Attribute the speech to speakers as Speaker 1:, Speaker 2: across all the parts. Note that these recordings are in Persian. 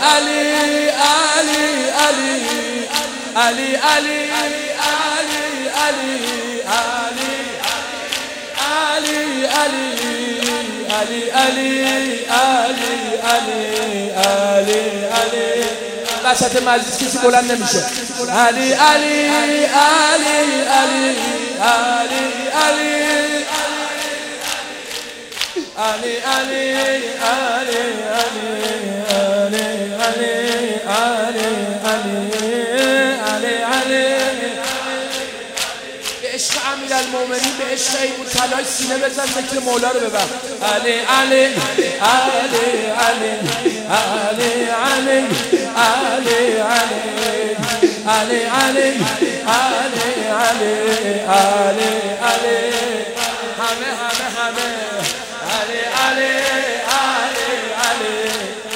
Speaker 1: علی علی علی علی علی علی علی علی علی علی علی وسط مجلس کسی بلند نمیشه. علی علی علی علی علی علی علی علی علی به عشق امیرالمومنین، به عشق ایمون طلای سینه بزن، ذکر مولا رو ببر. علی علی علی علی علی علی علی علی علی علی علی علی همه علی علی علی علی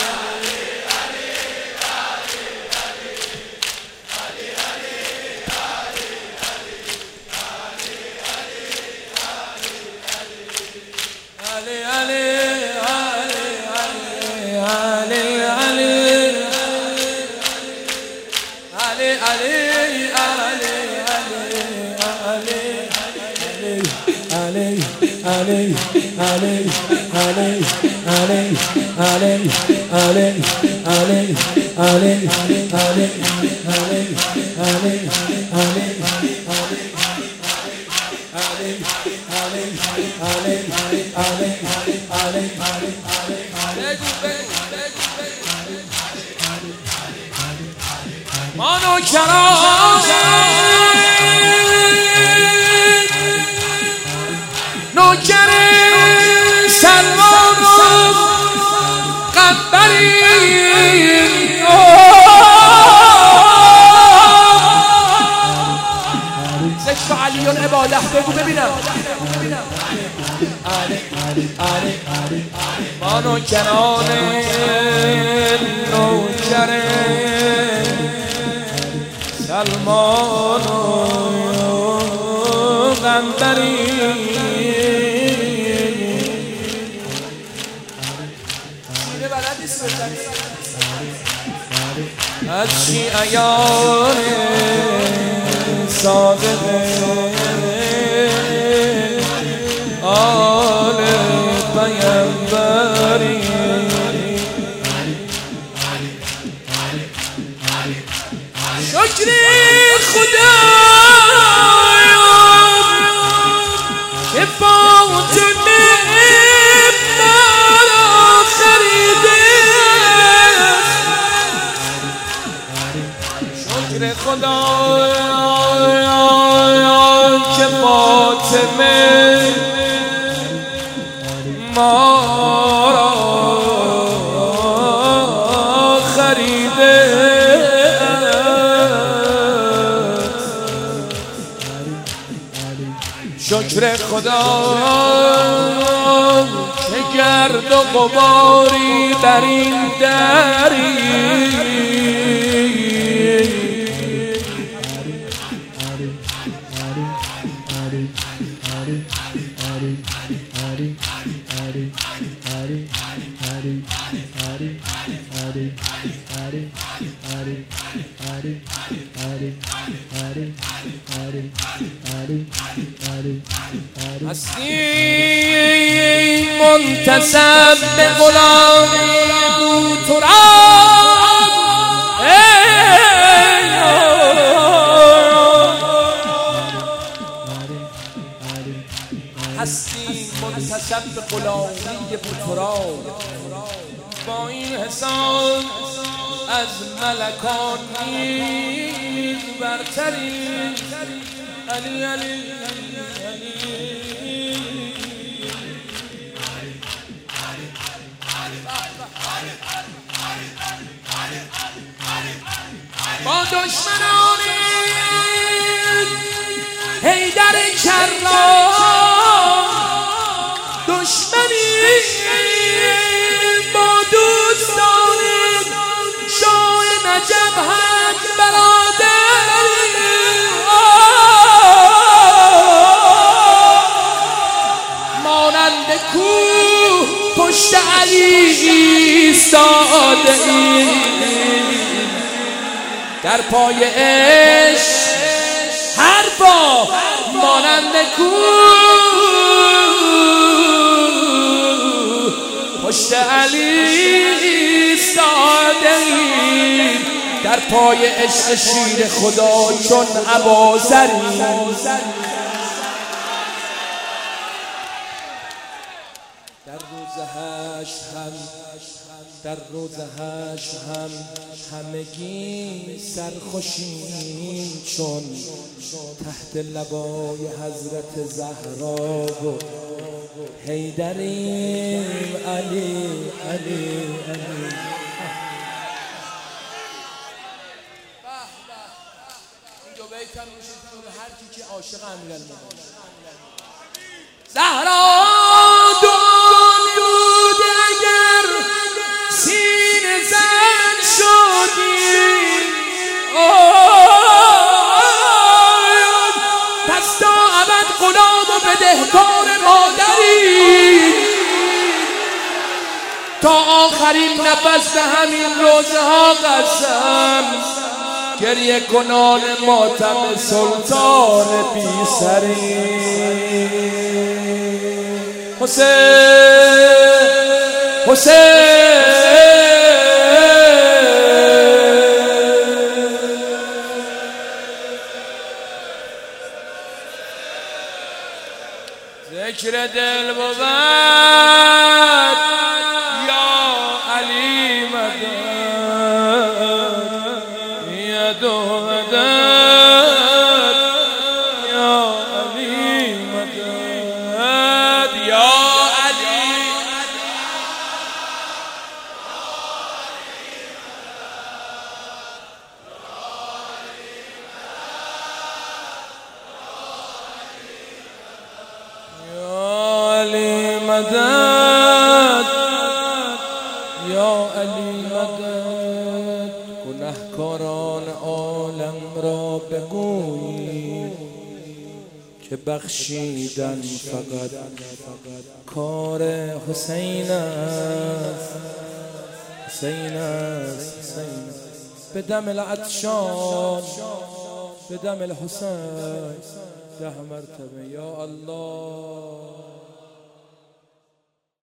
Speaker 1: مانو کرانه نوکر سلمان و قنبری ذکر علیون عباده بگو ببینم. مانو کرانه نوکر سلمان و قنبری از شیعیان صادق آل پیمبری شکر خدا که فاطمه مرا خریده، شکر خدا که فاطمه مرا خریده، شکر خدا که گرد و غباری بر این دری، هستی منتسب به غلامی بوتراب، هستی منتسب به غلامی بوتراب، با این حساب از ملکان نیز برتری. علی علی با دشمنان حیدر کرام دشمنی، با دوستان شاه نجف هم برادر، مانند کوه پشت علی ایستاده. ساده ای در پای عشق هر با مانند کوه پشت علی ساده ای در پای عشق شیر خدا چون ابوذری در روز حشر هم همگی سرخوشیم چون تحت لبای حضرت زهرا و حیدریم علی علی علی. این دو بیت هم میشه هر کی که عاشق امیرالمومنین زهرا بدهکار مادری تا آخرین نفس به همین روزها قسم گریه کنان ماتم سلطان بی سری حسین حسین ذکر دل بود یا علی مدد یا دو مدد یا علی مدد یا علی مدد یا علی مدد. گنهکاران عالم را بگویی که بخشیدن فقط کار حسین است حسین است حسین است. به دم العطشان به دم الحسین 10 مرتبه یا الله.